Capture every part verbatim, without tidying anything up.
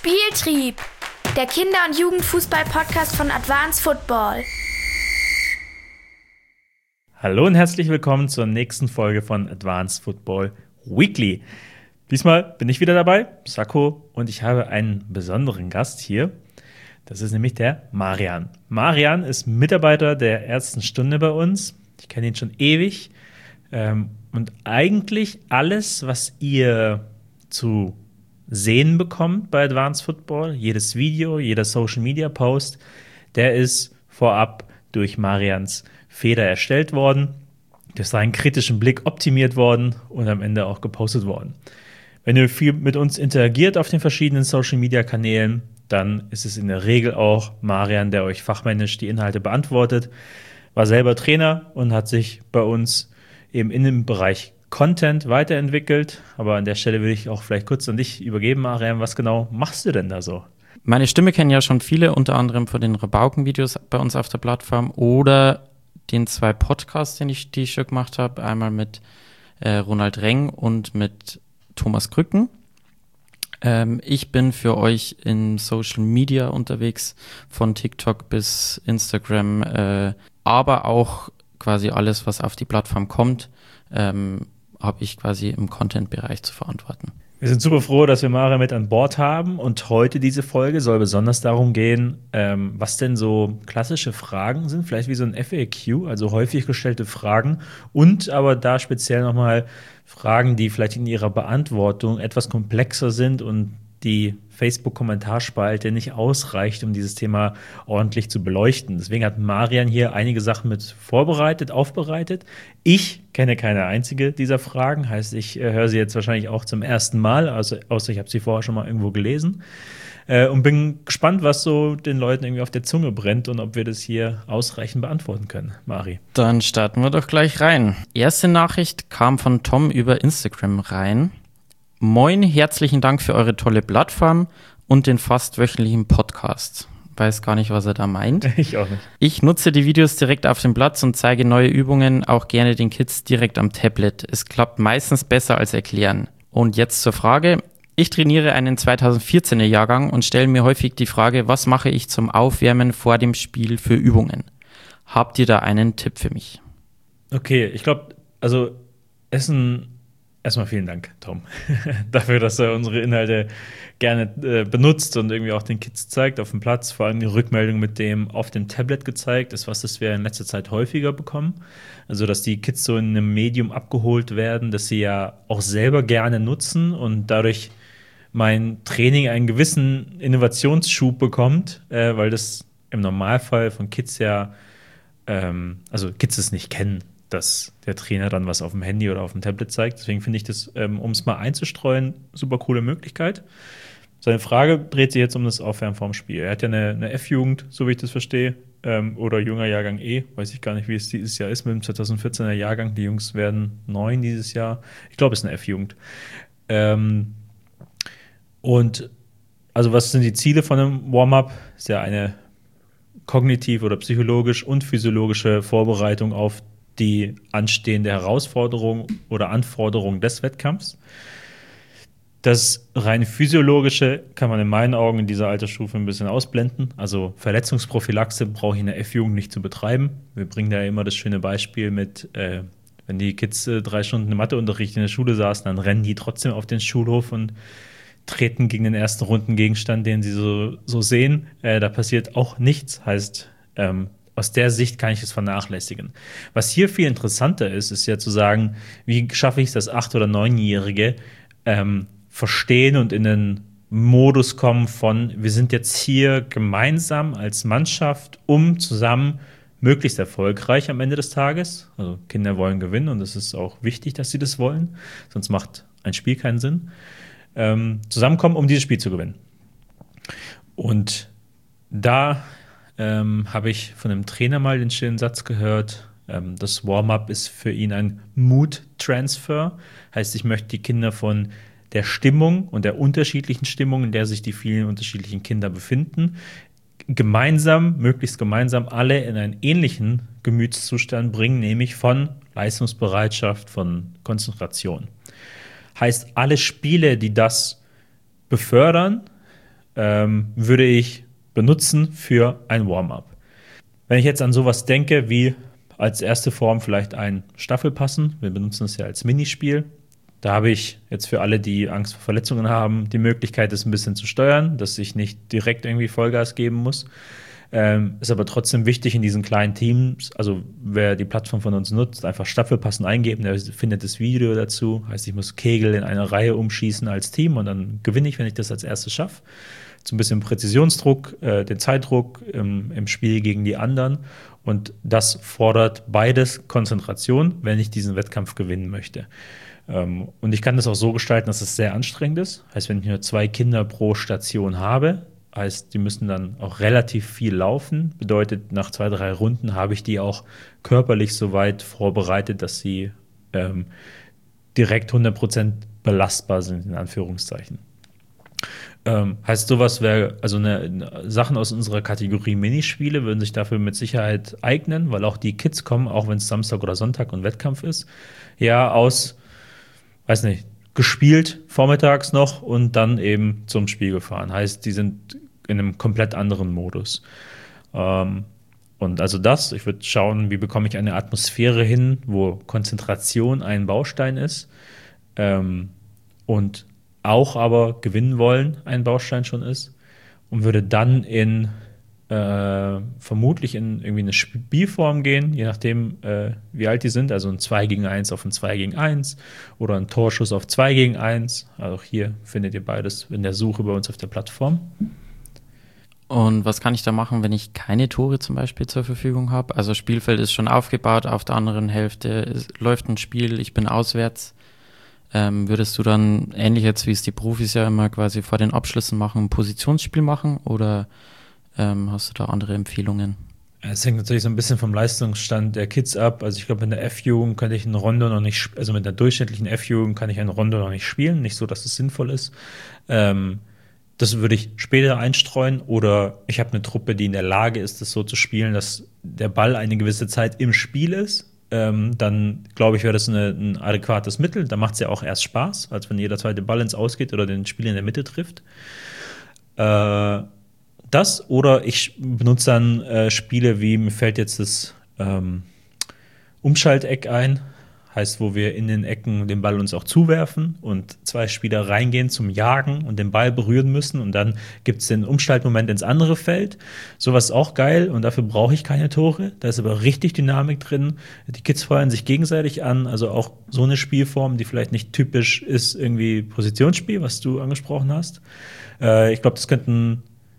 Spieltrieb, der Kinder- und Jugendfußball-Podcast von Advanced Football. Hallo und herzlich willkommen zur nächsten Folge von Advanced Football Weekly. Diesmal bin ich wieder dabei, Sacco, und ich habe einen besonderen Gast hier. Das ist nämlich der Marian. Marian ist Mitarbeiter der ersten Stunde bei uns. Ich kenne ihn schon ewig. Ähm, und eigentlich alles, was ihr zu sehen bekommt bei Advanced Football, jedes Video, jeder Social-Media-Post, der ist vorab durch Marians Feder erstellt worden, durch seinen kritischen Blick optimiert worden und am Ende auch gepostet worden. Wenn ihr viel mit uns interagiert auf den verschiedenen Social-Media-Kanälen, dann ist es in der Regel auch Marian, der euch fachmännisch die Inhalte beantwortet, war selber Trainer und hat sich bei uns eben in dem Bereich Content weiterentwickelt. Aber an der Stelle will ich auch vielleicht kurz an dich übergeben, Marian. Was genau machst du denn da so? Meine Stimme kennen ja schon viele, unter anderem von den Rabauken-Videos bei uns auf der Plattform oder den zwei Podcasts, den ich, die ich schon gemacht habe. Einmal mit äh, Ronald Reng und mit Thomas Krücken. Ähm, ich bin für euch in Social Media unterwegs, von TikTok bis Instagram, äh, aber auch quasi alles, was auf die Plattform kommt, ähm, habe ich quasi im Content-Bereich zu verantworten. Wir sind super froh, dass wir Marian mit an Bord haben, und heute diese Folge soll besonders darum gehen, ähm, was denn so klassische Fragen sind, vielleicht wie so ein F A Q, also häufig gestellte Fragen, und aber da speziell nochmal Fragen, die vielleicht in ihrer Beantwortung etwas komplexer sind und die Facebook-Kommentarspalte nicht ausreicht, um dieses Thema ordentlich zu beleuchten. Deswegen hat Marian hier einige Sachen mit vorbereitet, aufbereitet. Ich kenne keine einzige dieser Fragen, heißt, ich äh, höre sie jetzt wahrscheinlich auch zum ersten Mal, also, außer ich habe sie vorher schon mal irgendwo gelesen. Äh, und bin gespannt, was so den Leuten irgendwie auf der Zunge brennt und ob wir das hier ausreichend beantworten können. Mari. Dann starten wir doch gleich rein. Erste Nachricht kam von Tom über Instagram rein. Moin, herzlichen Dank für eure tolle Plattform und den fast wöchentlichen Podcast. Weiß gar nicht, was er da meint. Ich auch nicht. Ich nutze die Videos direkt auf dem Platz und zeige neue Übungen auch gerne den Kids direkt am Tablet. Es klappt meistens besser als erklären. Und jetzt zur Frage. Ich trainiere einen zweitausendvierzehner Jahrgang und stelle mir häufig die Frage, was mache ich zum Aufwärmen vor dem Spiel für Übungen? Habt ihr da einen Tipp für mich? Okay, ich glaube, also Essen. Erstmal vielen Dank, Tom, dafür, dass er unsere Inhalte gerne äh, benutzt und irgendwie auch den Kids zeigt auf dem Platz. Vor allem die Rückmeldung mit dem auf dem Tablet gezeigt ist was, das wir in letzter Zeit häufiger bekommen. Also, dass die Kids so in einem Medium abgeholt werden, das sie ja auch selber gerne nutzen und dadurch mein Training einen gewissen Innovationsschub bekommt, äh, weil das im Normalfall von Kids ja, ähm, also Kids es nicht kennen, dass der Trainer dann was auf dem Handy oder auf dem Tablet zeigt. Deswegen finde ich das, ähm, um es mal einzustreuen, super coole Möglichkeit. Seine Frage dreht sich jetzt um das Aufwärmen vorm Spiel. Er hat ja eine, eine F-Jugend, so wie ich das verstehe, ähm, oder junger Jahrgang E. Weiß ich gar nicht, wie es dieses Jahr ist mit dem zweitausendvierzehner Jahrgang. Die Jungs werden neun dieses Jahr. Ich glaube, es ist eine F-Jugend. Ähm, und also was sind die Ziele von einem Warm-up? Ist ja eine kognitiv oder psychologisch und physiologische Vorbereitung auf die anstehende Herausforderung oder Anforderung des Wettkampfs. Das rein physiologische kann man in meinen Augen in dieser Altersstufe ein bisschen ausblenden. Also Verletzungsprophylaxe brauche ich in der F-Jugend nicht zu betreiben. Wir bringen da immer das schöne Beispiel mit, äh, wenn die Kids äh, drei Stunden im Matheunterricht in der Schule saßen, dann rennen die trotzdem auf den Schulhof und treten gegen den ersten Rundengegenstand, den sie so, so sehen. Äh, da passiert auch nichts, heißt, ähm, aus der Sicht kann ich es vernachlässigen. Was hier viel interessanter ist, ist ja zu sagen, wie schaffe ich es, dass acht- oder neunjährige ähm, verstehen und in den Modus kommen von, wir sind jetzt hier gemeinsam als Mannschaft, um zusammen möglichst erfolgreich am Ende des Tages, also Kinder wollen gewinnen und es ist auch wichtig, dass sie das wollen, sonst macht ein Spiel keinen Sinn, ähm, zusammenkommen, um dieses Spiel zu gewinnen. Und da Ähm, habe ich von einem Trainer mal den schönen Satz gehört, ähm, das Warm-up ist für ihn ein Mood-Transfer. Heißt, ich möchte die Kinder von der Stimmung und der unterschiedlichen Stimmung, in der sich die vielen unterschiedlichen Kinder befinden, gemeinsam, möglichst gemeinsam alle in einen ähnlichen Gemütszustand bringen, nämlich von Leistungsbereitschaft, von Konzentration. Heißt, alle Spiele, die das befördern, ähm, würde ich benutzen für ein Warm-up. Wenn ich jetzt an sowas denke, wie als erste Form vielleicht ein Staffelpassen, wir benutzen es ja als Minispiel, da habe ich jetzt für alle, die Angst vor Verletzungen haben, die Möglichkeit, das ein bisschen zu steuern, dass ich nicht direkt irgendwie Vollgas geben muss. Ähm, ist aber trotzdem wichtig in diesen kleinen Teams, also wer die Plattform von uns nutzt, einfach Staffelpassen eingeben, der findet das Video dazu. Heißt, ich muss Kegel in einer Reihe umschießen als Team und dann gewinne ich, wenn ich das als erstes schaffe. So ein bisschen Präzisionsdruck, äh, den Zeitdruck im, im Spiel gegen die anderen. Und das fordert beides Konzentration, wenn ich diesen Wettkampf gewinnen möchte. Ähm, und ich kann das auch so gestalten, dass es sehr anstrengend ist. Heißt, wenn ich nur zwei Kinder pro Station habe, heißt, die müssen dann auch relativ viel laufen. Bedeutet, nach zwei, drei Runden habe ich die auch körperlich so weit vorbereitet, dass sie ähm, direkt hundert Prozent belastbar sind, in Anführungszeichen. Ähm, heißt, sowas wäre, also eine, eine Sachen aus unserer Kategorie Minispiele würden sich dafür mit Sicherheit eignen, weil auch die Kids kommen, auch wenn es Samstag oder Sonntag und Wettkampf ist, ja, aus, weiß nicht, gespielt vormittags noch und dann eben zum Spiel gefahren. Heißt, die sind in einem komplett anderen Modus. Ähm, und also das, ich würde schauen, wie bekomme ich eine Atmosphäre hin, wo Konzentration ein Baustein ist ähm, und auch aber gewinnen wollen ein Baustein schon ist und würde dann in äh, vermutlich in irgendwie eine Spielform gehen, je nachdem, äh, wie alt die sind, also ein zwei gegen eins auf ein zwei gegen eins oder ein Torschuss auf zwei gegen eins. Also auch hier findet ihr beides in der Suche bei uns auf der Plattform. Und was kann ich da machen, wenn ich keine Tore zum Beispiel zur Verfügung habe? Also Spielfeld ist schon aufgebaut, auf der anderen Hälfte ist, läuft ein Spiel, ich bin auswärts. Ähm, würdest du dann, ähnlich jetzt wie es die Profis ja immer quasi vor den Abschlüssen machen, ein Positionsspiel machen oder ähm, hast du da andere Empfehlungen? Es hängt natürlich so ein bisschen vom Leistungsstand der Kids ab. Also ich glaube, in der F-Jugend könnte ich ein Rondo noch nicht, also mit der durchschnittlichen F-Jugend kann ich ein Rondo noch nicht spielen. Nicht so, dass es sinnvoll ist. Ähm, das würde ich später einstreuen oder ich habe eine Truppe, die in der Lage ist, das so zu spielen, dass der Ball eine gewisse Zeit im Spiel ist. Ähm, dann glaube ich, wäre das eine, ein adäquates Mittel. Da macht es ja auch erst Spaß, als wenn jeder zweite Ball ins Ausgeht oder den Spieler in der Mitte trifft. Äh, das oder ich benutze dann äh, Spiele wie, mir fällt jetzt das ähm, Umschalteck ein, heißt, wo wir in den Ecken den Ball uns auch zuwerfen und zwei Spieler reingehen zum Jagen und den Ball berühren müssen und dann gibt es den Umschaltmoment ins andere Feld. Sowas ist auch geil und dafür brauche ich keine Tore. Da ist aber richtig Dynamik drin. Die Kids feuern sich gegenseitig an, also auch so eine Spielform, die vielleicht nicht typisch ist, irgendwie Positionsspiel, was du angesprochen hast. Äh, ich glaube, das könnten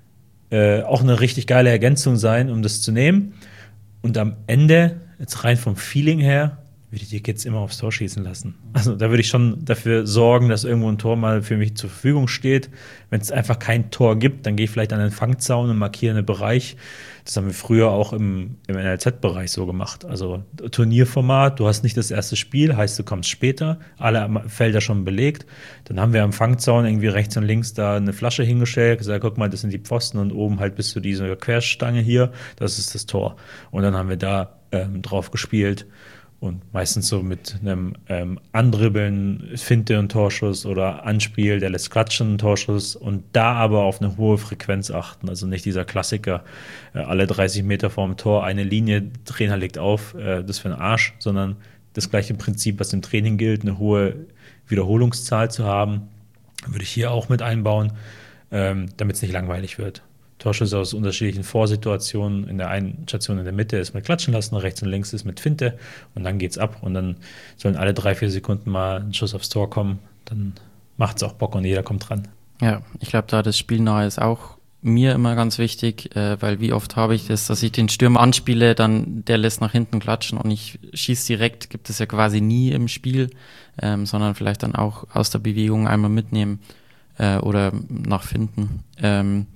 äh, auch eine richtig geile Ergänzung sein, um das zu nehmen. Und am Ende, jetzt rein vom Feeling her, würde ich die Kids immer aufs Tor schießen lassen. Also da würde ich schon dafür sorgen, dass irgendwo ein Tor mal für mich zur Verfügung steht. Wenn es einfach kein Tor gibt, dann gehe ich vielleicht an den Fangzaun und markiere einen Bereich. Das haben wir früher auch im, im N L Z-Bereich so gemacht. Also Turnierformat, du hast nicht das erste Spiel, heißt du kommst später, alle Felder schon belegt. Dann haben wir am Fangzaun irgendwie rechts und links da eine Flasche hingestellt, gesagt, guck mal, das sind die Pfosten und oben halt bis zu dieser Querstange hier, das ist das Tor. Und dann haben wir da ähm, drauf gespielt. Und meistens so mit einem ähm, Andribbeln, Finte und Torschuss oder Anspiel, der lässt klatschen, einen Torschuss und da aber auf eine hohe Frequenz achten. Also nicht dieser Klassiker, äh, alle dreißig Meter vorm Tor eine Linie, Trainer legt auf, äh, das für den Arsch, sondern das gleiche Prinzip, was im Training gilt, eine hohe Wiederholungszahl zu haben, würde ich hier auch mit einbauen, ähm, damit es nicht langweilig wird. Torschüsse aus unterschiedlichen Vorsituationen. In der einen Station in der Mitte ist mit Klatschen lassen, rechts und links ist mit Finte und dann geht's ab und dann sollen alle drei, vier Sekunden mal ein Schuss aufs Tor kommen. Dann macht's auch Bock und jeder kommt dran. Ja, ich glaube, da das Spielnahe ist auch mir immer ganz wichtig, äh, weil wie oft habe ich das, dass ich den Stürmer anspiele, dann der lässt nach hinten klatschen und ich schieße direkt, gibt es ja quasi nie im Spiel, ähm, sondern vielleicht dann auch aus der Bewegung einmal mitnehmen äh, oder nachfinden. Ähm,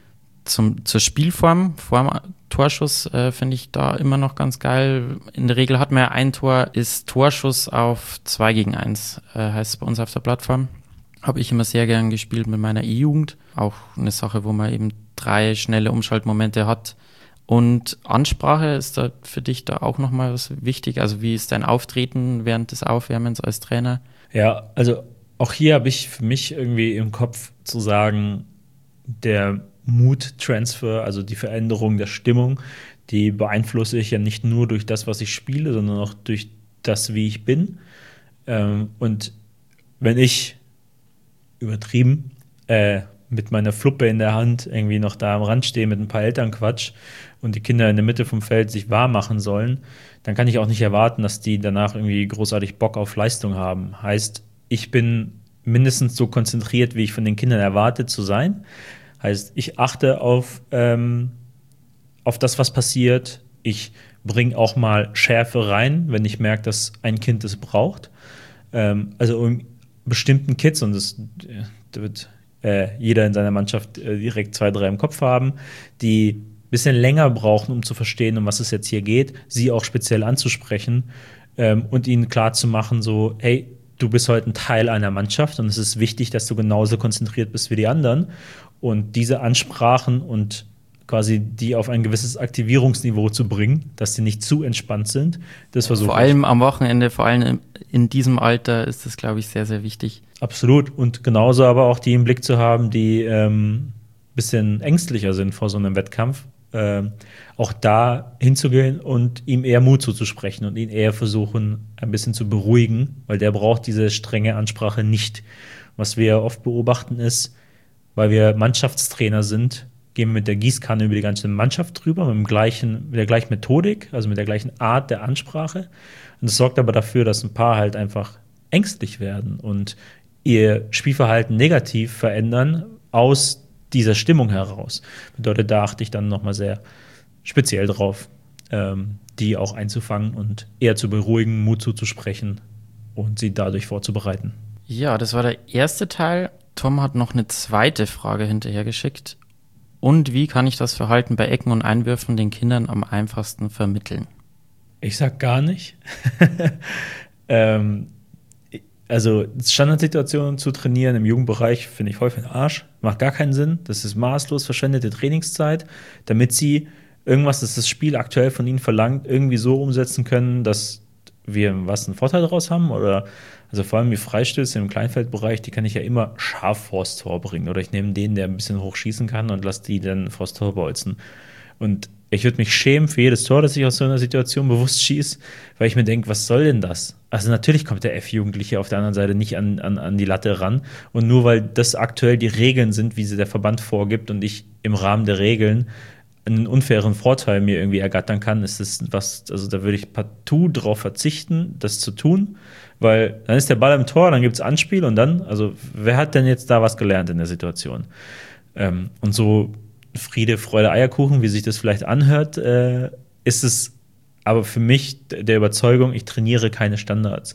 Zum, zur Spielform, vor dem Torschuss, äh, finde ich da immer noch ganz geil. In der Regel hat man ja ein Tor, ist Torschuss auf zwei gegen eins, äh, heißt es bei uns auf der Plattform. Habe ich immer sehr gern gespielt mit meiner E-Jugend. Auch eine Sache, wo man eben drei schnelle Umschaltmomente hat. Und Ansprache, ist da für dich da auch nochmal was wichtig? Also wie ist dein Auftreten während des Aufwärmens als Trainer? Ja, also auch hier habe ich für mich irgendwie im Kopf zu sagen, der Mood-Transfer, also die Veränderung der Stimmung, die beeinflusse ich ja nicht nur durch das, was ich spiele, sondern auch durch das, wie ich bin. Ähm, und wenn ich übertrieben äh, mit meiner Fluppe in der Hand irgendwie noch da am Rand stehe mit ein paar Elternquatsch und die Kinder in der Mitte vom Feld sich warm machen sollen, dann kann ich auch nicht erwarten, dass die danach irgendwie großartig Bock auf Leistung haben. Heißt, ich bin mindestens so konzentriert, wie ich von den Kindern erwarte zu sein. Heißt, ich achte auf, ähm, auf das, was passiert. Ich bringe auch mal Schärfe rein, wenn ich merke, dass ein Kind es braucht. Ähm, also um bestimmten Kids, und das, da wird äh, jeder in seiner Mannschaft äh, direkt zwei, drei im Kopf haben, die ein bisschen länger brauchen, um zu verstehen, um was es jetzt hier geht, sie auch speziell anzusprechen ähm, und ihnen klarzumachen, so, hey, du bist heute ein Teil einer Mannschaft und es ist wichtig, dass du genauso konzentriert bist wie die anderen. Und diese Ansprachen und quasi die auf ein gewisses Aktivierungsniveau zu bringen, dass sie nicht zu entspannt sind, das versuche ich. Vor allem am Wochenende, vor allem in diesem Alter ist das, glaube ich, sehr, sehr wichtig. Absolut. Und genauso aber auch die im Blick zu haben, die ein ähm, bisschen ängstlicher sind vor so einem Wettkampf. Ähm, auch da hinzugehen und ihm eher Mut zuzusprechen und ihn eher versuchen, ein bisschen zu beruhigen, weil der braucht diese strenge Ansprache nicht. Was wir oft beobachten ist, weil wir Mannschaftstrainer sind, gehen wir mit der Gießkanne über die ganze Mannschaft drüber, mit, dem gleichen, mit der gleichen Methodik, also mit der gleichen Art der Ansprache. Und das sorgt aber dafür, dass ein paar halt einfach ängstlich werden und ihr Spielverhalten negativ verändern aus dieser Stimmung heraus. Bedeutet, da achte ich dann nochmal sehr speziell drauf, ähm, die auch einzufangen und eher zu beruhigen, Mut zuzusprechen und sie dadurch vorzubereiten. Ja, das war der erste Teil. Tom hat noch eine zweite Frage hinterhergeschickt. Und wie kann ich das Verhalten bei Ecken und Einwürfen den Kindern am einfachsten vermitteln? Ich sag gar nicht. ähm, also Standardsituationen zu trainieren im Jugendbereich finde ich häufig ein Arsch. Macht gar keinen Sinn. Das ist maßlos verschwendete Trainingszeit, damit sie irgendwas, das das Spiel aktuell von ihnen verlangt, irgendwie so umsetzen können, dass wir was einen Vorteil daraus haben. Oder also vor allem die Freistöße im Kleinfeldbereich, die kann ich ja immer scharf vors Tor bringen. Oder ich nehme den, der ein bisschen hoch schießen kann und lasse die dann vors Tor bolzen. Und ich würde mich schämen für jedes Tor, das ich aus so einer Situation bewusst schieße, weil ich mir denke, was soll denn das? Also natürlich kommt der F-Jugendliche auf der anderen Seite nicht an, an, an die Latte ran. Und nur weil das aktuell die Regeln sind, wie sie der Verband vorgibt und ich im Rahmen der Regeln einen unfairen Vorteil mir irgendwie ergattern kann, ist das was, also da würde ich partout drauf verzichten, das zu tun, weil dann ist der Ball im Tor, dann gibt es Anspiel und dann, also wer hat denn jetzt da was gelernt in der Situation? Ähm, und so Friede, Freude, Eierkuchen, wie sich das vielleicht anhört, äh, ist es aber für mich der Überzeugung, ich trainiere keine Standards.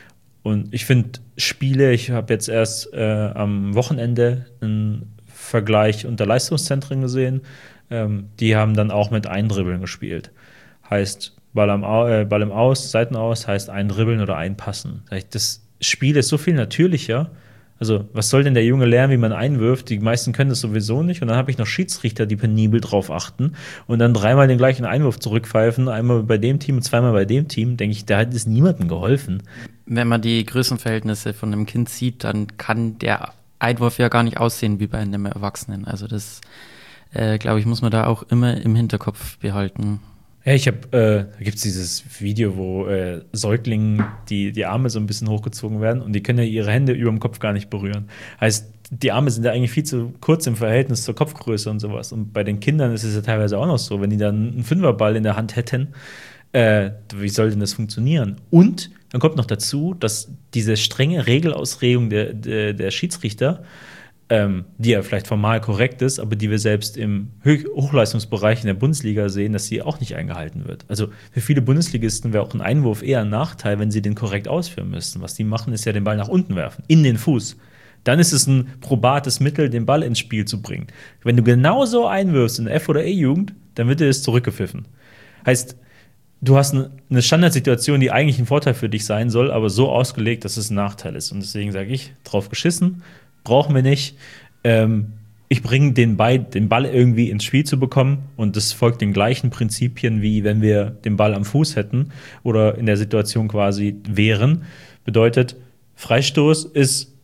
Und ich finde Spiele, ich habe jetzt erst äh, am Wochenende einen Vergleich unter Leistungszentren gesehen, ähm, die haben dann auch mit Eindribbeln gespielt. Heißt, Ball, am Au- äh, Ball im Aus, Seitenaus, heißt Eindribbeln oder Einpassen. Das Spiel ist so viel natürlicher. Also, was soll denn der Junge lernen, wie man einwirft? Die meisten können das sowieso nicht. Und dann habe ich noch Schiedsrichter, die penibel drauf achten und dann dreimal den gleichen Einwurf zurückpfeifen. Einmal bei dem Team und zweimal bei dem Team. Denke ich, da hat es niemandem geholfen. Wenn man die Größenverhältnisse von einem Kind sieht, dann kann der Einwurf ja gar nicht aussehen wie bei einem Erwachsenen. Also das, äh, glaube ich, muss man da auch immer im Hinterkopf behalten. Ja, ich habe, äh, da gibt es dieses Video, wo äh, Säuglingen die, die Arme so ein bisschen hochgezogen werden und die können ja ihre Hände über dem Kopf gar nicht berühren. Heißt, die Arme sind ja eigentlich viel zu kurz im Verhältnis zur Kopfgröße und sowas. Und bei den Kindern ist es ja teilweise auch noch so, wenn die dann einen Fünferball in der Hand hätten, äh, wie soll denn das funktionieren? Und dann kommt noch dazu, dass diese strenge Regelauslegung der, der, der Schiedsrichter, Ähm, die ja vielleicht formal korrekt ist, aber die wir selbst im Hoch- Hochleistungsbereich in der Bundesliga sehen, dass sie auch nicht eingehalten wird. Also für viele Bundesligisten wäre auch ein Einwurf eher ein Nachteil, wenn sie den korrekt ausführen müssten. Was die machen, ist ja den Ball nach unten werfen, in den Fuß. Dann ist es ein probates Mittel, den Ball ins Spiel zu bringen. Wenn du genau so einwirfst in der F- oder E-Jugend, dann wird dir das zurückgepfiffen. Heißt, du hast eine Standardsituation, die eigentlich ein Vorteil für dich sein soll, aber so ausgelegt, dass es ein Nachteil ist. Und deswegen sage ich, drauf geschissen, brauchen wir nicht. Ähm, ich bringe den, den Ball irgendwie ins Spiel zu bekommen und das folgt den gleichen Prinzipien, wie wenn wir den Ball am Fuß hätten oder in der Situation quasi wären. Bedeutet, Freistoß ist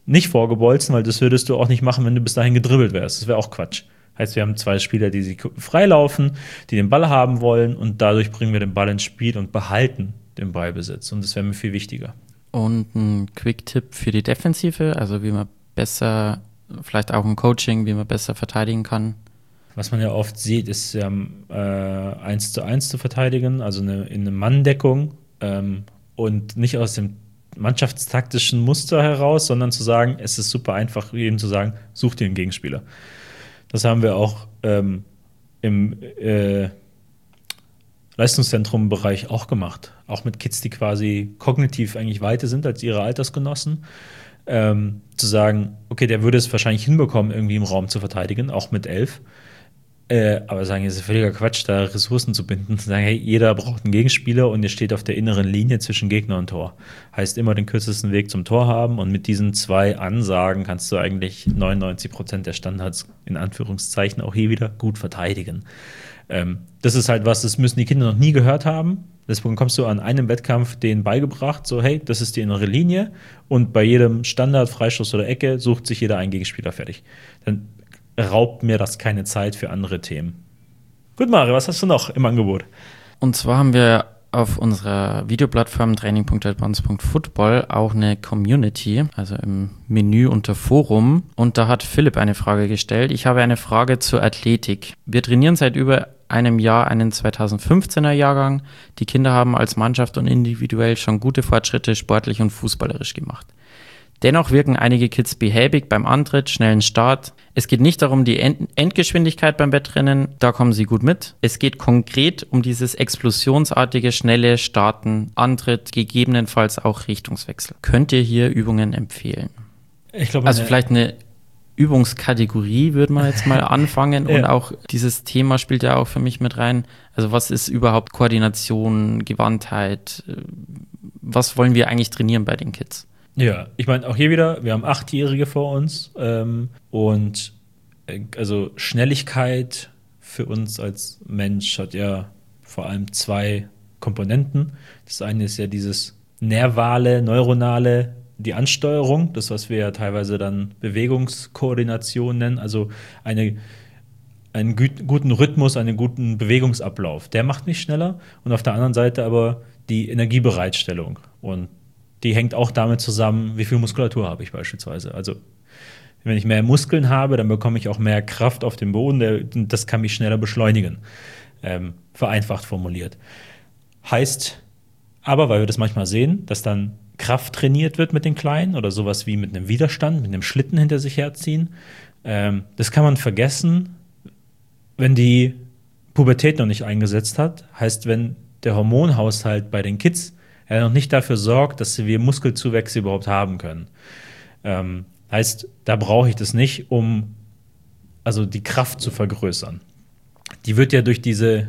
nicht vorgebolzen, weil das würdest du auch nicht machen, wenn du bis dahin gedribbelt wärst. Das wäre auch Quatsch. Heißt, wir haben zwei Spieler, die sich freilaufen, die den Ball haben wollen und dadurch bringen wir den Ball ins Spiel und behalten den Ballbesitz. Und das wäre mir viel wichtiger. Und ein Quick-Tipp für die Defensive, also wie man besser, vielleicht auch ein Coaching, wie man besser verteidigen kann. Was man ja oft sieht, ist ja äh, eins zu eins zu verteidigen, also eine, in eine Manndeckung ähm, und nicht aus dem mannschaftstaktischen Muster heraus, sondern zu sagen, es ist super einfach, jedem zu sagen, such dir einen Gegenspieler. Das haben wir auch ähm, im äh, Leistungszentrum-Bereich auch gemacht. Auch mit Kids, die quasi kognitiv eigentlich weiter sind als ihre Altersgenossen. Ähm, zu sagen, okay, der würde es wahrscheinlich hinbekommen, irgendwie im Raum zu verteidigen, auch mit elf. Äh, aber sagen, es ist völliger Quatsch, da Ressourcen zu binden. Zu sagen, hey, jeder braucht einen Gegenspieler und ihr steht auf der inneren Linie zwischen Gegner und Tor. Heißt immer den kürzesten Weg zum Tor haben und mit diesen zwei Ansagen kannst du eigentlich neunundneunzig Prozent der Standards in Anführungszeichen auch hier wieder gut verteidigen. Ähm, das ist halt was, das müssen die Kinder noch nie gehört haben. Deswegen kommst du an einem Wettkampf denen beigebracht, so hey, das ist die innere Linie und bei jedem Standard, Freistoß oder Ecke sucht sich jeder einen Gegenspieler fertig. Dann raubt mir das keine Zeit für andere Themen. Gut, Mario, was hast du noch im Angebot? Und zwar haben wir auf unserer Videoplattform training punkt advance punkt football auch eine Community, also im Menü unter Forum. Und da hat Philipp eine Frage gestellt. Ich habe eine Frage zur Athletik. Wir trainieren seit über einem Jahr einen zweitausendfünfzehner Jahrgang. Die Kinder haben als Mannschaft und individuell schon gute Fortschritte sportlich und fußballerisch gemacht. Dennoch wirken einige Kids behäbig beim Antritt, schnellen Start. Es geht nicht darum, die End- Endgeschwindigkeit beim Wettrennen, da kommen sie gut mit. Es geht konkret um dieses explosionsartige, schnelle Starten, Antritt, gegebenenfalls auch Richtungswechsel. Könnt ihr hier Übungen empfehlen? Ich glaube, also vielleicht eine Übungskategorie würde man jetzt mal anfangen ja. Und auch dieses Thema spielt ja auch für mich mit rein. Also was ist überhaupt Koordination, Gewandtheit? Was wollen wir eigentlich trainieren bei den Kids? Ja, ich meine, auch hier wieder, wir haben Achtjährige vor uns ähm, und äh, also Schnelligkeit für uns als Mensch hat ja vor allem zwei Komponenten. Das eine ist ja dieses nervale, neuronale, die Ansteuerung, das, was wir ja teilweise dann Bewegungskoordination nennen, also eine, einen gut, guten Rhythmus, einen guten Bewegungsablauf. Der macht mich schneller und auf der anderen Seite aber die Energiebereitstellung und die hängt auch damit zusammen, wie viel Muskulatur habe ich beispielsweise. Also wenn ich mehr Muskeln habe, dann bekomme ich auch mehr Kraft auf dem Boden. Der, das kann mich schneller beschleunigen. Ähm, vereinfacht formuliert. Heißt aber, weil wir das manchmal sehen, dass dann Kraft trainiert wird mit den Kleinen oder sowas wie mit einem Widerstand, mit einem Schlitten hinter sich herziehen. Ähm, das kann man vergessen, wenn die Pubertät noch nicht eingesetzt hat. Heißt, wenn der Hormonhaushalt bei den Kids er noch nicht dafür sorgt, dass wir Muskelzuwächse überhaupt haben können. Ähm, heißt, da brauche ich das nicht, um also die Kraft zu vergrößern. Die wird ja durch diese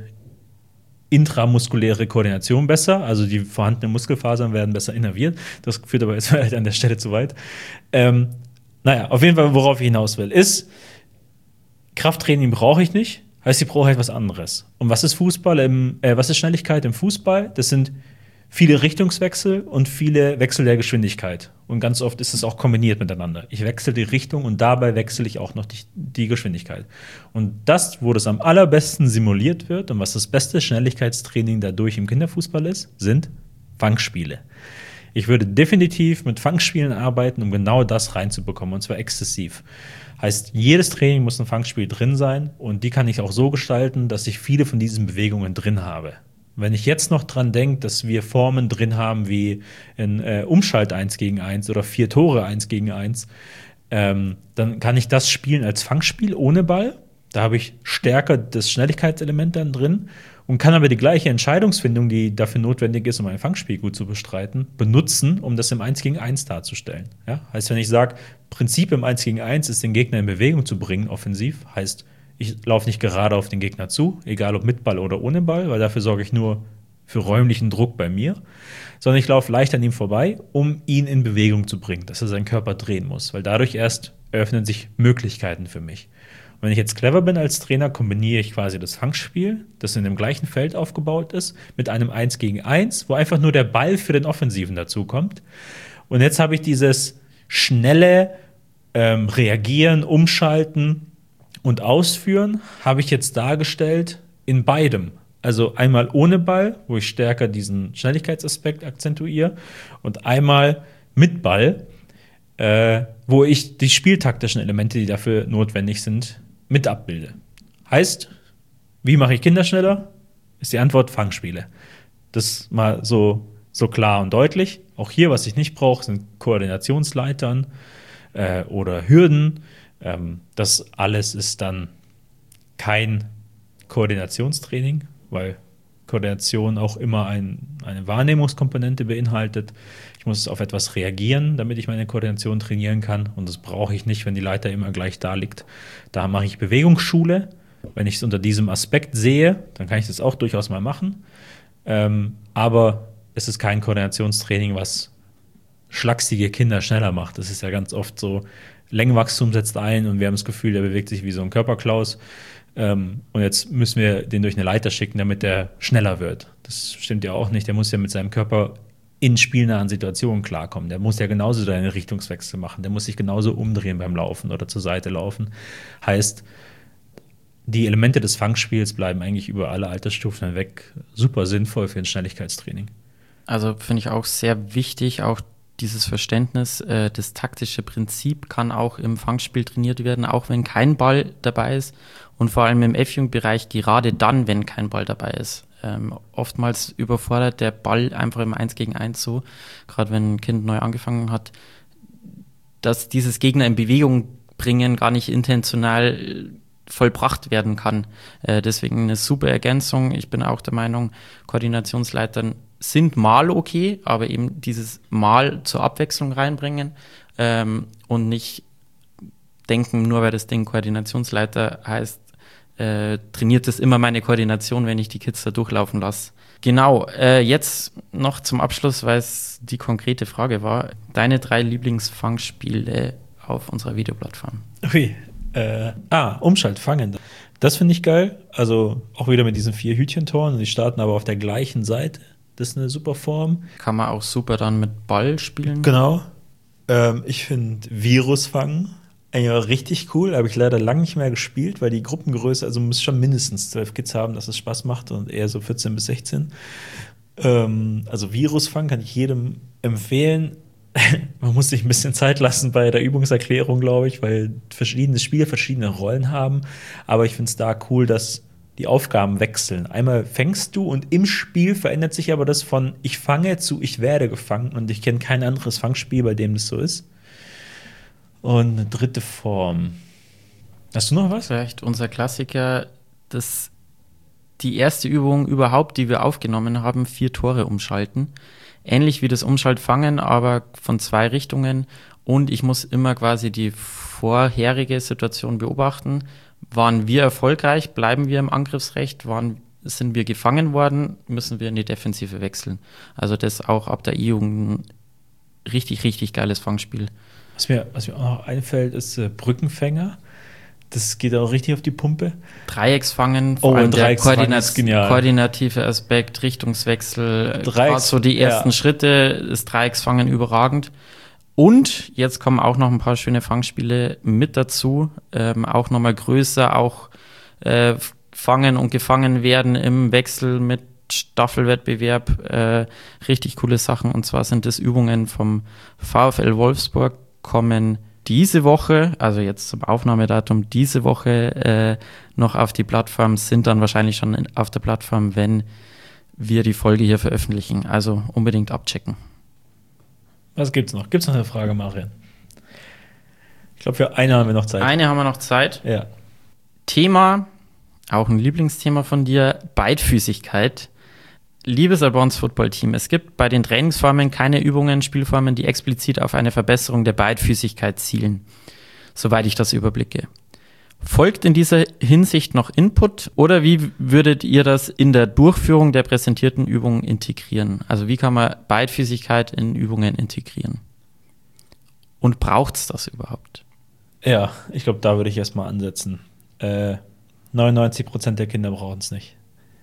intramuskuläre Koordination besser, also die vorhandenen Muskelfasern werden besser innerviert. Das führt aber jetzt vielleicht an der Stelle zu weit. Ähm, naja, auf jeden Fall, worauf ich hinaus will, ist, Krafttraining brauche ich nicht, heißt, ich brauche etwas anderes. Und was ist Fußball im, äh, was ist Schnelligkeit im Fußball? Das sind viele Richtungswechsel und viele Wechsel der Geschwindigkeit. Und ganz oft ist es auch kombiniert miteinander. Ich wechsle die Richtung und dabei wechsle ich auch noch die, die Geschwindigkeit. Und das, wo das am allerbesten simuliert wird und was das beste Schnelligkeitstraining dadurch im Kinderfußball ist, sind Fangspiele. Ich würde definitiv mit Fangspielen arbeiten, um genau das reinzubekommen, und zwar exzessiv. Heißt, jedes Training muss ein Fangspiel drin sein und die kann ich auch so gestalten, dass ich viele von diesen Bewegungen drin habe. Wenn ich jetzt noch dran denke, dass wir Formen drin haben wie ein äh, Umschalt eins gegen eins oder vier Tore eins gegen eins, ähm, dann kann ich das spielen als Fangspiel ohne Ball. Da habe ich stärker das Schnelligkeitselement dann drin und kann aber die gleiche Entscheidungsfindung, die dafür notwendig ist, um ein Fangspiel gut zu bestreiten, benutzen, um das im eins gegen eins darzustellen. Ja? Heißt, wenn ich sage, Prinzip im eins gegen eins ist, den Gegner in Bewegung zu bringen, offensiv, heißt, ich laufe nicht gerade auf den Gegner zu, egal ob mit Ball oder ohne Ball, weil dafür sorge ich nur für räumlichen Druck bei mir, sondern ich laufe leicht an ihm vorbei, um ihn in Bewegung zu bringen, dass er seinen Körper drehen muss, weil dadurch erst eröffnen sich Möglichkeiten für mich. Und wenn ich jetzt clever bin als Trainer, kombiniere ich quasi das Fangspiel, das in dem gleichen Feld aufgebaut ist, mit einem eins gegen eins, wo einfach nur der Ball für den Offensiven dazukommt. Und jetzt habe ich dieses schnelle ähm, Reagieren, Umschalten und Ausführen habe ich jetzt dargestellt in beidem. Also einmal ohne Ball, wo ich stärker diesen Schnelligkeitsaspekt akzentuiere, und einmal mit Ball, äh, wo ich die spieltaktischen Elemente, die dafür notwendig sind, mit abbilde. Heißt, wie mache ich Kinder schneller? Ist die Antwort Fangspiele. Das mal so, so klar und deutlich. Auch hier, was ich nicht brauche, sind Koordinationsleitern äh, oder Hürden. Ähm, das alles ist dann kein Koordinationstraining, weil Koordination auch immer ein, eine Wahrnehmungskomponente beinhaltet. Ich muss auf etwas reagieren, damit ich meine Koordination trainieren kann. Und das brauche ich nicht, wenn die Leiter immer gleich da liegt. Da mache ich Bewegungsschule. Wenn ich es unter diesem Aspekt sehe, dann kann ich das auch durchaus mal machen. Ähm, aber es ist kein Koordinationstraining, was schlachsige Kinder schneller macht. Das ist ja ganz oft so, Längenwachstum setzt ein und wir haben das Gefühl, der bewegt sich wie so ein Körperklaus. Ähm, und jetzt müssen wir den durch eine Leiter schicken, damit der schneller wird. Das stimmt ja auch nicht. Der muss ja mit seinem Körper in spielnahen Situationen klarkommen. Der muss ja genauso seine Richtungswechsel machen. Der muss sich genauso umdrehen beim Laufen oder zur Seite laufen. Heißt, die Elemente des Fangspiels bleiben eigentlich über alle Altersstufen hinweg super sinnvoll für ein Schnelligkeitstraining. Also finde ich auch sehr wichtig, auch dieses Verständnis, äh, das taktische Prinzip kann auch im Fangspiel trainiert werden, auch wenn kein Ball dabei ist und vor allem im F-Jugendbereich gerade dann, wenn kein Ball dabei ist. Ähm, oftmals überfordert der Ball einfach im eins gegen eins so, gerade wenn ein Kind neu angefangen hat, dass dieses Gegner in Bewegung bringen gar nicht intentional vollbracht werden kann. Äh, deswegen eine super Ergänzung. Ich bin auch der Meinung, Koordinationsleitern sind mal okay, aber eben dieses Mal zur Abwechslung reinbringen ähm, und nicht denken, nur weil das Ding Koordinationsleiter heißt, äh, trainiert das immer meine Koordination, wenn ich die Kids da durchlaufen lasse. Genau, äh, jetzt noch zum Abschluss, weil es die konkrete Frage war, deine drei Lieblingsfangspiele auf unserer Videoplattform. Okay. Äh, ah, Umschaltfangen. Das finde ich geil. Also auch wieder mit diesen vier Hütchentoren und die starten aber auf der gleichen Seite. Das ist eine super Form. Kann man auch super dann mit Ball spielen. Genau. Ähm, ich finde Virusfangen eigentlich auch richtig cool. Habe ich leider lange nicht mehr gespielt, weil die Gruppengröße, also man muss schon mindestens zwölf Kids haben, dass es Spaß macht und eher so vierzehn bis sechzehn. Ähm, also Virusfangen kann ich jedem empfehlen. Man muss sich ein bisschen Zeit lassen bei der Übungserklärung, glaube ich, weil verschiedene Spiele verschiedene Rollen haben. Aber ich finde es da cool, dass die Aufgaben wechseln. Einmal fängst du und im Spiel verändert sich aber das von ich fange zu ich werde gefangen. Und ich kenne kein anderes Fangspiel, bei dem das so ist. Und eine dritte Form. Hast du noch was? Vielleicht unser Klassiker, das die erste Übung überhaupt, die wir aufgenommen haben, vier Tore umschalten. Ähnlich wie das Umschaltfangen, aber von zwei Richtungen. Und ich muss immer quasi die vorherige Situation beobachten. Waren wir erfolgreich? Bleiben wir im Angriffsrecht? Waren, sind wir gefangen worden? Müssen wir in die Defensive wechseln? Also das auch ab der E-Jugend ein richtig, richtig geiles Fangspiel. Was mir, was mir auch noch einfällt, ist äh, Brückenfänger. Das geht auch richtig auf die Pumpe. Dreiecksfangen, vor oh, allem der Koordina- koordinative Aspekt, Richtungswechsel, Dreiecks- gerade so die ersten ja. Schritte, ist Dreiecksfangen überragend. Und jetzt kommen auch noch ein paar schöne Fangspiele mit dazu, ähm, auch nochmal größer, auch äh, fangen und gefangen werden im Wechsel mit Staffelwettbewerb, äh, richtig coole Sachen. Und zwar sind das Übungen vom VfL Wolfsburg, kommen diese Woche, also jetzt zum Aufnahmedatum, diese Woche äh, noch auf die Plattform, sind dann wahrscheinlich schon in, auf der Plattform, wenn wir die Folge hier veröffentlichen. Also unbedingt abchecken. Was gibt's noch? Gibt's noch eine Frage, Marian? Ich glaube, für eine haben wir noch Zeit. Eine haben wir noch Zeit. Ja. Thema, auch ein Lieblingsthema von dir, Beidfüßigkeit. Liebes Advanced Football Team, es gibt bei den Trainingsformen keine Übungen, Spielformen, die explizit auf eine Verbesserung der Beidfüßigkeit zielen, soweit ich das überblicke. Folgt in dieser Hinsicht noch Input oder wie würdet ihr das in der Durchführung der präsentierten Übungen integrieren? Also wie kann man Beidfüßigkeit in Übungen integrieren? Und braucht es das überhaupt? Ja, ich glaube, da würde ich erstmal ansetzen. Äh, neunundneunzig Prozent der Kinder brauchen es nicht.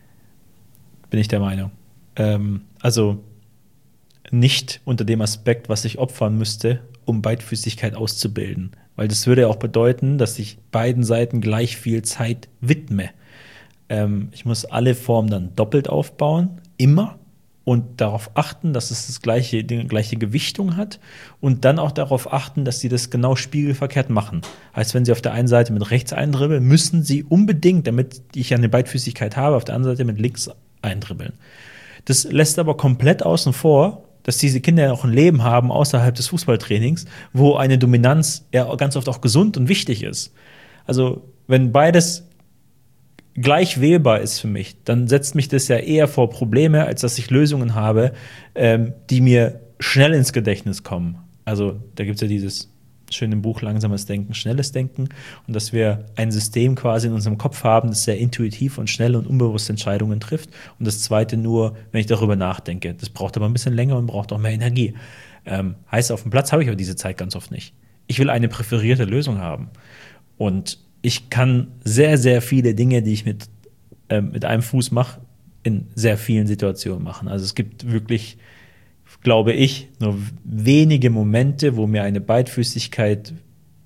Bin ich der Meinung. Ähm, also nicht unter dem Aspekt, was ich opfern müsste, um Beidfüßigkeit auszubilden. Weil das würde ja auch bedeuten, dass ich beiden Seiten gleich viel Zeit widme. Ähm, ich muss alle Formen dann doppelt aufbauen, immer. Und darauf achten, dass es das gleiche, die gleiche Gewichtung hat. Und dann auch darauf achten, dass sie das genau spiegelverkehrt machen. Heißt, wenn sie auf der einen Seite mit rechts eindribbeln, müssen sie unbedingt, damit ich eine Beidfüßigkeit habe, auf der anderen Seite mit links eindribbeln. Das lässt aber komplett außen vor, dass diese Kinder ja auch ein Leben haben außerhalb des Fußballtrainings, wo eine Dominanz ja ganz oft auch gesund und wichtig ist. Also wenn beides gleich wählbar ist für mich, dann setzt mich das ja eher vor Probleme, als dass ich Lösungen habe, ähm, die mir schnell ins Gedächtnis kommen. Also da gibt es ja dieses schöne Buch Langsames Denken, Schnelles Denken und dass wir ein System quasi in unserem Kopf haben, das sehr intuitiv und schnell und unbewusst Entscheidungen trifft und das zweite nur, wenn ich darüber nachdenke. Das braucht aber ein bisschen länger und braucht auch mehr Energie. Ähm, heißt, auf dem Platz habe ich aber diese Zeit ganz oft nicht. Ich will eine präferierte Lösung haben und ich kann sehr, sehr viele Dinge, die ich mit, äh, mit einem Fuß mache, in sehr vielen Situationen machen. Also es gibt wirklich, glaube ich, nur wenige Momente, wo mir eine Beidfüßigkeit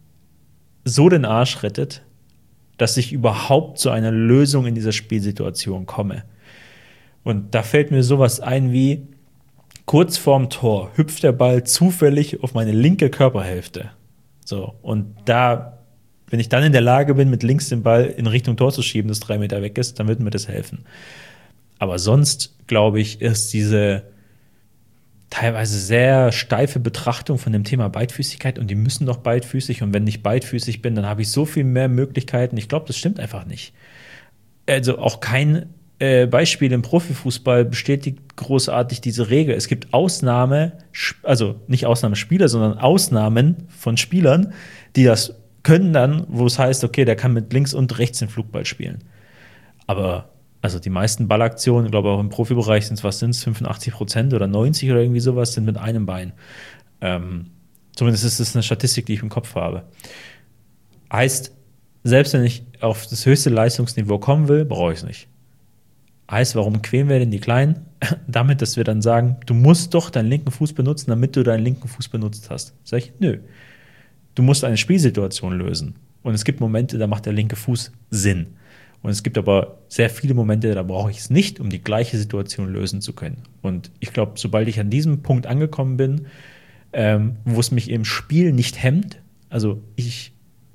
so den Arsch rettet, dass ich überhaupt zu einer Lösung in dieser Spielsituation komme. Und da fällt mir sowas ein wie, kurz vorm Tor hüpft der Ball zufällig auf meine linke Körperhälfte. So, und da wenn ich dann in der Lage bin, mit links den Ball in Richtung Tor zu schieben, das drei Meter weg ist, dann wird mir das helfen. Aber sonst, glaube ich, ist diese teilweise sehr steife Betrachtung von dem Thema Beidfüßigkeit und die müssen doch beidfüßig und wenn ich beidfüßig bin, dann habe ich so viel mehr Möglichkeiten. Ich glaube, das stimmt einfach nicht. Also auch kein äh, Beispiel im Profifußball bestätigt großartig diese Regel. Es gibt Ausnahme, also nicht Ausnahmespieler, sondern Ausnahmen von Spielern, die das können dann, wo es heißt, okay, der kann mit links und rechts den Flugball spielen. Aber also die meisten Ballaktionen, ich glaube auch im Profibereich sind es, was sind es, fünfundachtzig Prozent oder neunzig oder irgendwie sowas, sind mit einem Bein. Ähm, zumindest ist das eine Statistik, die ich im Kopf habe. Heißt, selbst wenn ich auf das höchste Leistungsniveau kommen will, brauche ich es nicht. Heißt, warum quälen wir denn die Kleinen? Damit, dass wir dann sagen, du musst doch deinen linken Fuß benutzen, damit du deinen linken Fuß benutzt hast. Sag ich, nö. Du musst eine Spielsituation lösen. Und es gibt Momente, da macht der linke Fuß Sinn. Und es gibt aber sehr viele Momente, da brauche ich es nicht, um die gleiche Situation lösen zu können. Und ich glaube, sobald ich an diesem Punkt angekommen bin, ähm, wo es mich im Spiel nicht hemmt, also ich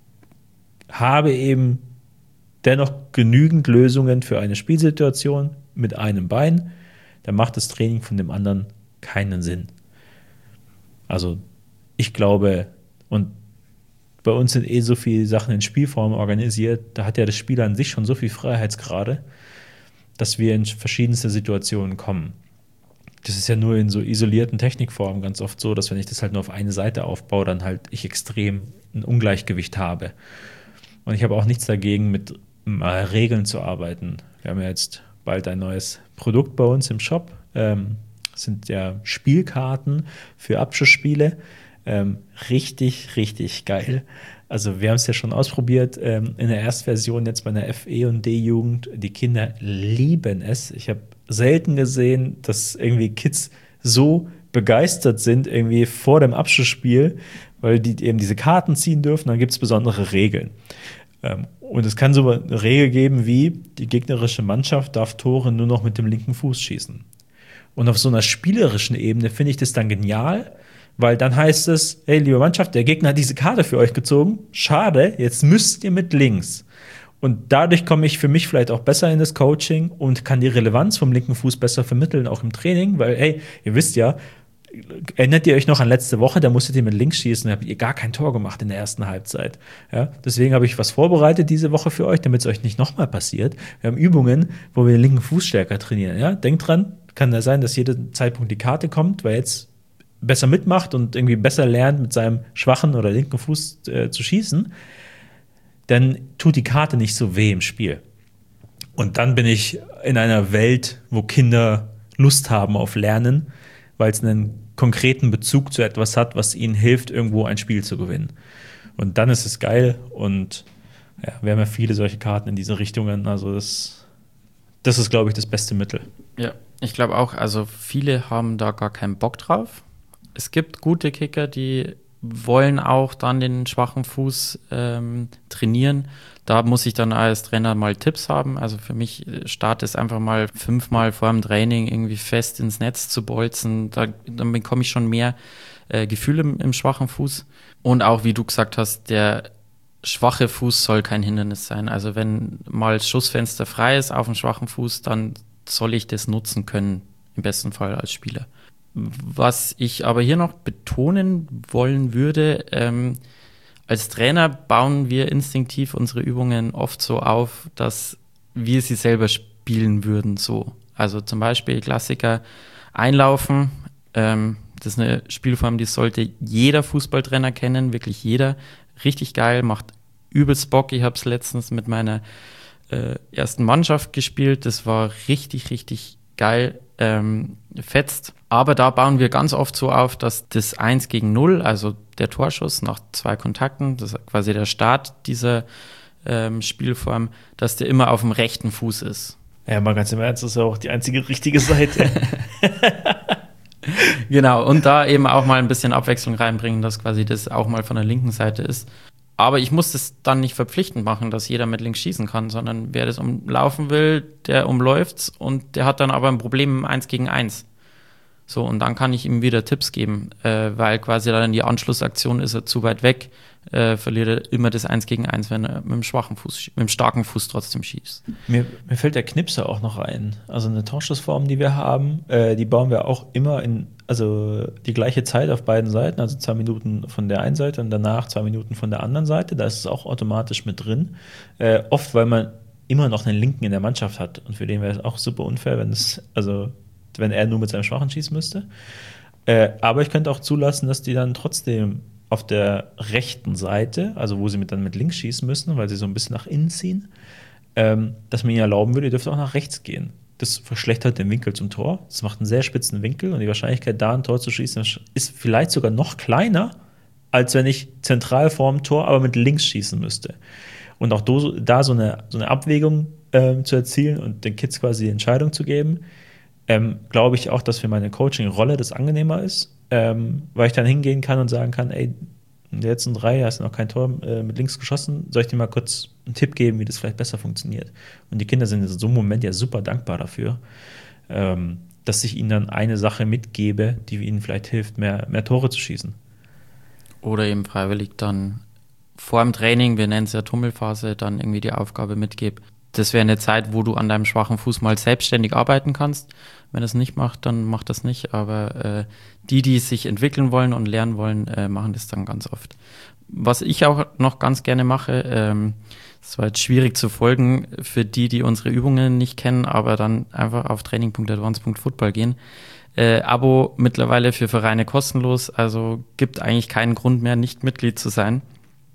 habe eben dennoch genügend Lösungen für eine Spielsituation mit einem Bein, dann macht das Training von dem anderen keinen Sinn. Also ich glaube, und bei uns sind eh so viele Sachen in Spielform organisiert, da hat ja das Spiel an sich schon so viel Freiheitsgrade, dass wir in verschiedenste Situationen kommen. Das ist ja nur in so isolierten Technikformen ganz oft so, dass wenn ich das halt nur auf eine Seite aufbaue, dann halt ich extrem ein Ungleichgewicht habe. Und ich habe auch nichts dagegen, mit mal Regeln zu arbeiten. Wir haben ja jetzt bald ein neues Produkt bei uns im Shop. Ähm, das sind ja Spielkarten für Abschlussspiele. Ähm, richtig, richtig geil. Also wir haben es ja schon ausprobiert ähm, in der Erstversion jetzt bei einer F E und D-Jugend. Die Kinder lieben es. Ich habe selten gesehen, dass irgendwie Kids so begeistert sind irgendwie vor dem Abschlussspiel, weil die eben diese Karten ziehen dürfen. Dann gibt es besondere Regeln. Ähm, und es kann so eine Regel geben wie, die gegnerische Mannschaft darf Tore nur noch mit dem linken Fuß schießen. Und auf so einer spielerischen Ebene finde ich das dann genial, weil dann heißt es, hey, liebe Mannschaft, der Gegner hat diese Karte für euch gezogen. Schade, jetzt müsst ihr mit links. Und dadurch komme ich für mich vielleicht auch besser in das Coaching und kann die Relevanz vom linken Fuß besser vermitteln, auch im Training. Weil, hey, ihr wisst ja, erinnert ihr euch noch an letzte Woche, da musstet ihr mit links schießen, da habt ihr gar kein Tor gemacht in der ersten Halbzeit. Ja, deswegen habe ich was vorbereitet diese Woche für euch, damit es euch nicht nochmal passiert. Wir haben Übungen, wo wir den linken Fuß stärker trainieren. Ja? Denkt dran, kann ja sein, dass jeden Zeitpunkt die Karte kommt, weil jetzt besser mitmacht und irgendwie besser lernt, mit seinem schwachen oder linken Fuß äh, zu schießen, dann tut die Karte nicht so weh im Spiel. Und dann bin ich in einer Welt, wo Kinder Lust haben auf Lernen, weil es einen konkreten Bezug zu etwas hat, was ihnen hilft, irgendwo ein Spiel zu gewinnen. Und dann ist es geil und ja, wir haben ja viele solche Karten in diese Richtungen, also das, das ist, glaube ich, das beste Mittel. Ja, ich glaube auch, also viele haben da gar keinen Bock drauf. Es gibt gute Kicker, die wollen auch dann den schwachen Fuß ähm, trainieren. Da muss ich dann als Trainer mal Tipps haben. Also für mich Start ist einfach mal fünfmal vor dem Training irgendwie fest ins Netz zu bolzen. Da, dann bekomme ich schon mehr äh, Gefühl im, im schwachen Fuß. Und auch, wie du gesagt hast, der schwache Fuß soll kein Hindernis sein. Also wenn mal das Schussfenster frei ist auf dem schwachen Fuß, dann soll ich das nutzen können, im besten Fall als Spieler. Was ich aber hier noch betonen wollen würde, ähm, als Trainer bauen wir instinktiv unsere Übungen oft so auf, dass wir sie selber spielen würden. So. Also zum Beispiel Klassiker Einlaufen. Ähm, das ist eine Spielform, die sollte jeder Fußballtrainer kennen, wirklich jeder. Richtig geil, macht übelst Bock. Ich habe es letztens mit meiner äh, ersten Mannschaft gespielt. Das war richtig, richtig geil, ähm, fetzt. Aber da bauen wir ganz oft so auf, dass das eins gegen null, also der Torschuss nach zwei Kontakten, das ist quasi der Start dieser ähm, Spielform, dass der immer auf dem rechten Fuß ist. Ja, mal ganz im Ernst, das ist ja auch die einzige richtige Seite. Genau, und da eben auch mal ein bisschen Abwechslung reinbringen, dass quasi das auch mal von der linken Seite ist. Aber ich muss das dann nicht verpflichtend machen, dass jeder mit links schießen kann, sondern wer das umlaufen will, der umläuft's und der hat dann aber ein Problem im eins gegen eins. So, und dann kann ich ihm wieder Tipps geben, äh, weil quasi dann die Anschlussaktion ist er zu weit weg, äh, verliert er immer das eins gegen eins, wenn er mit dem schwachen Fuß, mit dem starken Fuß trotzdem schießt. Mir, mir fällt der Knipser auch noch ein. Also eine Torschussform, die wir haben, äh, die bauen wir auch immer in, also die gleiche Zeit auf beiden Seiten, also zwei Minuten von der einen Seite und danach zwei Minuten von der anderen Seite. Da ist es auch automatisch mit drin. Äh, oft, weil man immer noch einen Linken in der Mannschaft hat und für den wäre es auch super unfair, wenn es, also wenn er nur mit seinem Schwachen schießen müsste. Äh, aber ich könnte auch zulassen, dass die dann trotzdem auf der rechten Seite, also wo sie mit, dann mit links schießen müssen, weil sie so ein bisschen nach innen ziehen, ähm, dass man ihnen erlauben würde, ihr dürft auch nach rechts gehen. Das verschlechtert den Winkel zum Tor. Das macht einen sehr spitzen Winkel und die Wahrscheinlichkeit, da ein Tor zu schießen, ist vielleicht sogar noch kleiner, als wenn ich zentral vorm Tor, aber mit links schießen müsste. Und auch da so eine, so eine Abwägung ähm, zu erzielen und den Kids quasi die Entscheidung zu geben, Ähm, glaube ich auch, dass für meine Coaching-Rolle das angenehmer ist, ähm, weil ich dann hingehen kann und sagen kann, ey, in der letzten drei hast du noch kein Tor äh, mit links geschossen, soll ich dir mal kurz einen Tipp geben, wie das vielleicht besser funktioniert? Und die Kinder sind in so einem Moment ja super dankbar dafür, ähm, dass ich ihnen dann eine Sache mitgebe, die ihnen vielleicht hilft, mehr, mehr Tore zu schießen. Oder eben freiwillig dann vor dem Training, wir nennen es ja Tummelphase, dann irgendwie die Aufgabe mitgebe. Das wäre eine Zeit, wo du an deinem schwachen Fuß mal selbstständig arbeiten kannst. Wenn es nicht macht, dann macht das nicht. Aber äh, die, die sich entwickeln wollen und lernen wollen, äh, machen das dann ganz oft. Was ich auch noch ganz gerne mache, ähm, das war jetzt schwierig zu folgen für die, die unsere Übungen nicht kennen, aber dann einfach auf training punkt advance punkt football gehen. Äh, Abo mittlerweile für Vereine kostenlos, also gibt eigentlich keinen Grund mehr, nicht Mitglied zu sein.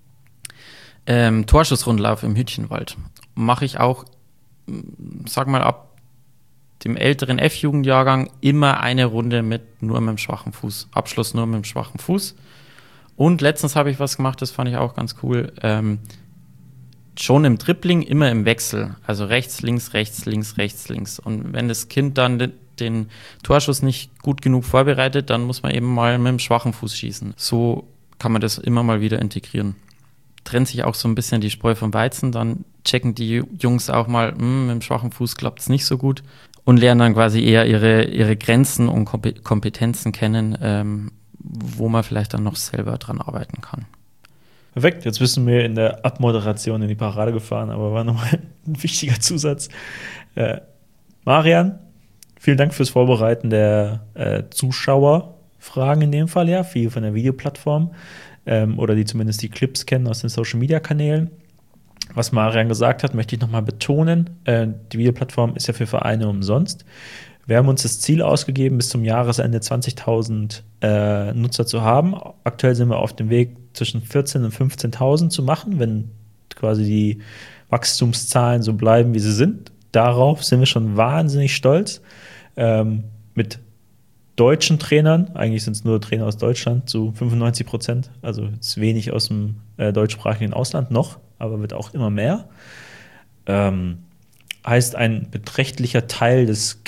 Ähm, Torschussrundlauf im Hütchenwald. Mache ich auch, sag mal, ab dem älteren F-Jugendjahrgang immer eine Runde mit nur mit dem schwachen Fuß. Abschluss nur mit dem schwachen Fuß. Und letztens habe ich was gemacht, das fand ich auch ganz cool. Ähm, schon im Dribbling immer im Wechsel. Also rechts, links, rechts, links, rechts, links. Und wenn das Kind dann den, den Torschuss nicht gut genug vorbereitet, dann muss man eben mal mit dem schwachen Fuß schießen. So kann man das immer mal wieder integrieren. Trennt sich auch so ein bisschen die Spreu vom Weizen, dann checken die Jungs auch mal, mit dem schwachen Fuß klappt es nicht so gut und lernen dann quasi eher ihre, ihre Grenzen und Kompetenzen kennen, ähm, wo man vielleicht dann noch selber dran arbeiten kann. Perfekt, jetzt bist du mir in der Abmoderation in die Parade gefahren, aber war nochmal ein wichtiger Zusatz. Äh, Marian, vielen Dank fürs Vorbereiten der äh, Zuschauerfragen in dem Fall, ja, viel von der Videoplattform. Oder die zumindest die Clips kennen aus den Social-Media-Kanälen. Was Marian gesagt hat, möchte ich nochmal betonen. Die Videoplattform ist ja für Vereine umsonst. Wir haben uns das Ziel ausgegeben, bis zum Jahresende zwanzigtausend äh, Nutzer zu haben. Aktuell sind wir auf dem Weg, zwischen vierzehntausend und fünfzehntausend zu machen, wenn quasi die Wachstumszahlen so bleiben, wie sie sind. Darauf sind wir schon wahnsinnig stolz. Ähm, mit deutschen Trainern, eigentlich sind es nur Trainer aus Deutschland, zu fünfundneunzig Prozent, also ist wenig aus dem äh, deutschsprachigen Ausland noch, aber wird auch immer mehr. Ähm, heißt, ein beträchtlicher Teil des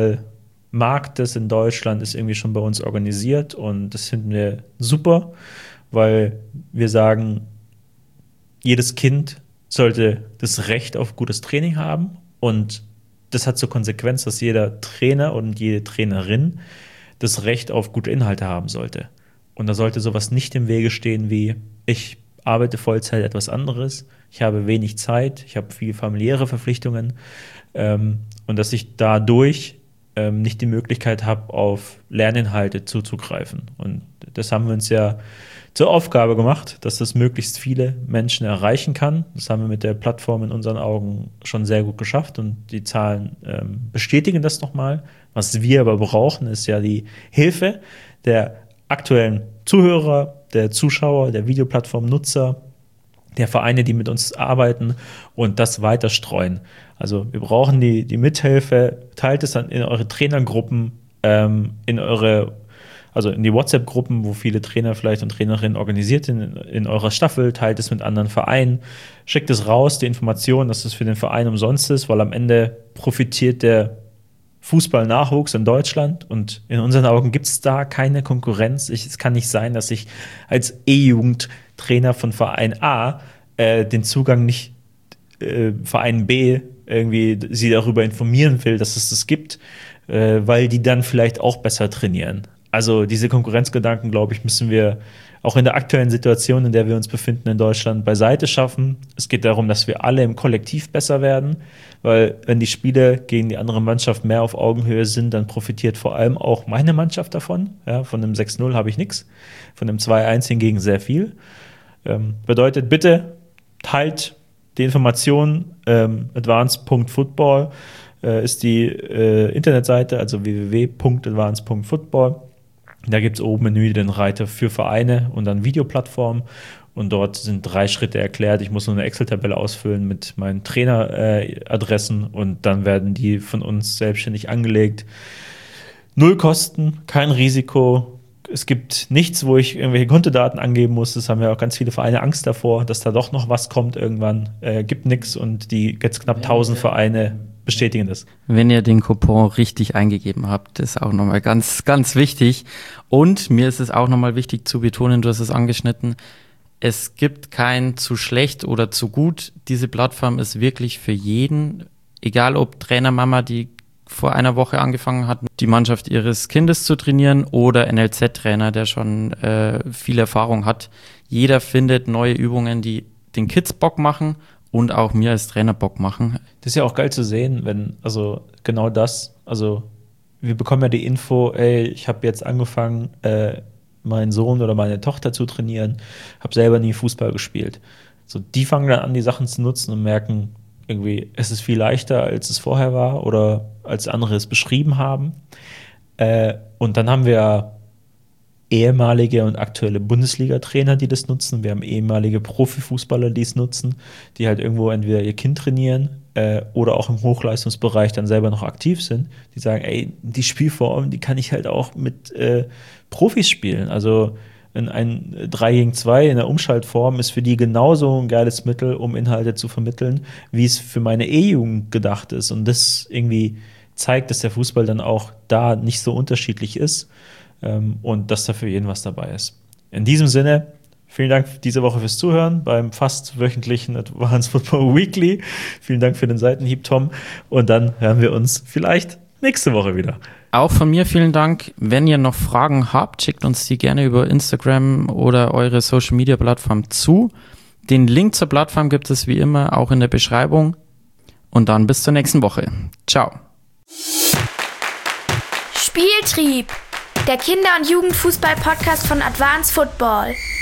Kinderfußballmarktes in Deutschland ist irgendwie schon bei uns organisiert und das finden wir super. weil wir sagen, jedes Kind sollte das Recht auf gutes Training haben und das hat zur Konsequenz, dass jeder Trainer und jede Trainerin das Recht auf gute Inhalte haben sollte. Und da sollte sowas nicht im Wege stehen wie, ich arbeite Vollzeit etwas anderes, ich habe wenig Zeit, ich habe viele familiäre Verpflichtungen ähm, und dass ich dadurch ähm, nicht die Möglichkeit habe, auf Lerninhalte zuzugreifen. Und das haben wir uns ja zur Aufgabe gemacht, dass das möglichst viele Menschen erreichen kann. Das haben wir mit der Plattform in unseren Augen schon sehr gut geschafft und die Zahlen ähm, bestätigen das nochmal. Was wir aber brauchen, ist ja die Hilfe der aktuellen Zuhörer, der Zuschauer, der Videoplattform-Nutzer, der Vereine, die mit uns arbeiten und das weiter streuen. Also wir brauchen die, die Mithilfe, teilt es dann in eure Trainergruppen, ähm, in eure Also in die WhatsApp-Gruppen, wo viele Trainer vielleicht und Trainerinnen organisiert sind, in eurer Staffel, teilt es mit anderen Vereinen, schickt es raus, die Information, dass es für den Verein umsonst ist, weil am Ende profitiert der Fußball-Nachwuchs in Deutschland und in unseren Augen gibt es da keine Konkurrenz. Ich, es kann nicht sein, dass ich als E-Jugend-Trainer von Verein A äh, den Zugang nicht äh, Verein B irgendwie sie darüber informieren will, dass es das gibt, äh, weil die dann vielleicht auch besser trainieren. Also diese Konkurrenzgedanken, glaube ich, müssen wir auch in der aktuellen Situation, in der wir uns befinden in Deutschland, beiseite schaffen. Es geht darum, dass wir alle im Kollektiv besser werden, weil wenn die Spiele gegen die andere Mannschaft mehr auf Augenhöhe sind, dann profitiert vor allem auch meine Mannschaft davon. Ja, von einem sechs null habe ich nichts, von einem zwei eins hingegen sehr viel. Ähm, bedeutet, bitte teilt die Informationen. ähm, advance Punkt football äh, ist die äh, Internetseite, also w w w Punkt advance Punkt football. Da gibt es oben im Menü den Reiter für Vereine und dann Videoplattform. Und dort sind drei Schritte erklärt. Ich muss nur eine Excel-Tabelle ausfüllen mit meinen Traineradressen äh, und dann werden die von uns selbstständig angelegt. Null Kosten, kein Risiko. Es gibt nichts, wo ich irgendwelche Kontodaten angeben muss. Das haben ja auch ganz viele Vereine Angst davor, dass da doch noch was kommt irgendwann. Äh, gibt nichts und die jetzt knapp tausend Vereine bestätigen das. Wenn ihr den Coupon richtig eingegeben habt, ist auch nochmal ganz, ganz wichtig. Und mir ist es auch nochmal wichtig zu betonen, du hast es angeschnitten, es gibt kein zu schlecht oder zu gut. Diese Plattform ist wirklich für jeden, egal ob Trainermama, die vor einer Woche angefangen hat, die Mannschaft ihres Kindes zu trainieren, oder N L Z-Trainer, der schon äh, viel Erfahrung hat. Jeder findet neue Übungen, die den Kids Bock machen und auch mir als Trainer Bock machen. Das ist ja auch geil zu sehen, wenn, also genau das, also wir bekommen ja die Info, ey, ich habe jetzt angefangen, äh, meinen Sohn oder meine Tochter zu trainieren, habe selber nie Fußball gespielt. So, die fangen dann an, die Sachen zu nutzen und merken, irgendwie, es ist viel leichter, als es vorher war oder als andere es beschrieben haben. Äh, und dann haben wir ehemalige und aktuelle Bundesliga-Trainer, die das nutzen. Wir haben ehemalige Profifußballer, die es nutzen, die halt irgendwo entweder ihr Kind trainieren äh, oder auch im Hochleistungsbereich dann selber noch aktiv sind. Die sagen, ey, die Spielform, die kann ich halt auch mit äh, Profis spielen. Also in ein drei gegen zwei in der Umschaltform ist für die genauso ein geiles Mittel, um Inhalte zu vermitteln, wie es für meine E-Jugend gedacht ist. Und das irgendwie zeigt, dass der Fußball dann auch da nicht so unterschiedlich ist. Und dass da für jeden was dabei ist. In diesem Sinne, vielen Dank diese Woche fürs Zuhören beim fast wöchentlichen Advance Football Weekly. Vielen Dank für den Seitenhieb, Tom. Und dann hören wir uns vielleicht nächste Woche wieder. Auch von mir vielen Dank. Wenn ihr noch Fragen habt, schickt uns die gerne über Instagram oder eure Social-Media-Plattform zu. Den Link zur Plattform gibt es wie immer auch in der Beschreibung. Und dann bis zur nächsten Woche. Ciao. Spieltrieb, der Kinder- und Jugendfußball-Podcast von Advance Football.